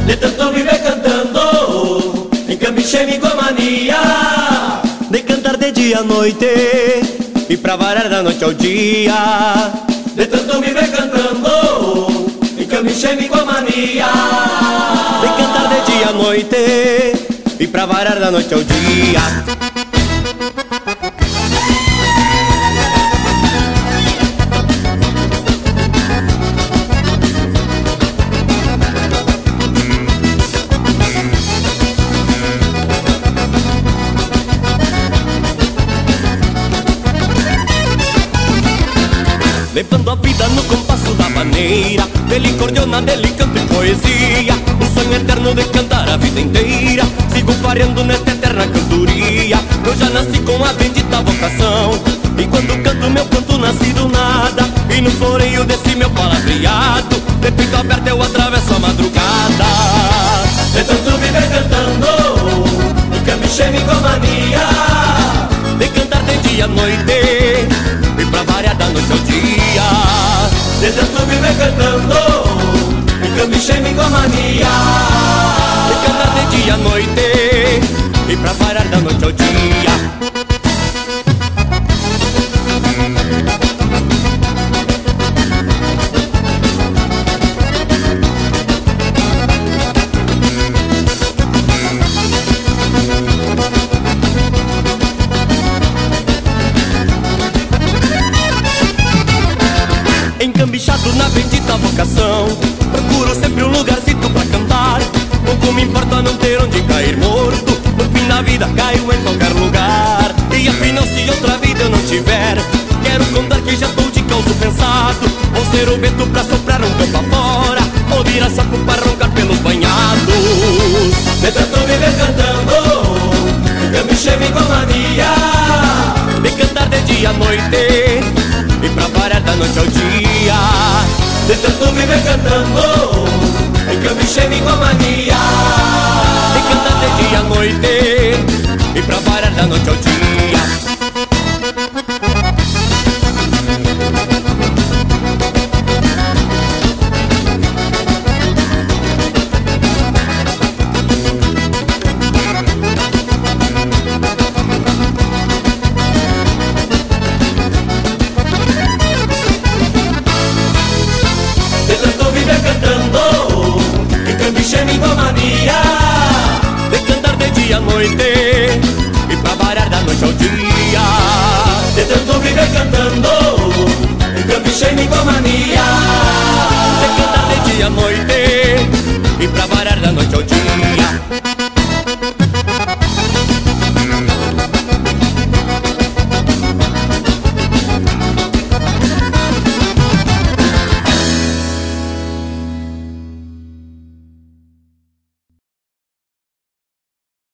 de tanto viver cantando, encambichei-me com a mania de cantar de dia à noite e pra variar da noite ao dia. De tanto viver cantando, encambichei-me com a mania de cantar de dia à noite e pra variar da noite ao dia. Levando a vida no compasso da maneira, dele cordiona, dele canto e poesia. Um sonho eterno de cantar a vida inteira, sigo variando nesta eterna cantoria. Eu já nasci com a bendita vocação, e quando canto meu canto nasci do nada. E no floreio desse meu palavreado, de peito aberto eu atravesso a madrugada. De tanto viver cantando, encambichei-me com a mania de cantar de dia à noite e pra variar da noite ao dia. De tanto viver cantando, encambichei-me com a mania de cantar de dia à noite e pra variar da noite ao dia. Encambichado na bendita vocação, procuro sempre um lugarcito pra cantar. Pouco me importa não ter onde cair morto, no fim da vida caio em qualquer lugar. E afinal se outra vida eu não tiver, quero contar que já estou de causa pensado. Vou ser o vento pra soprar um campo afora, ou virar sapo para roncar pelos banhados. De tanto viver cantando, encambichei-me com a mania de cantar de dia à noite e pra variar da noite ao dia. De tanto viver cantando, encambichei-me com a mania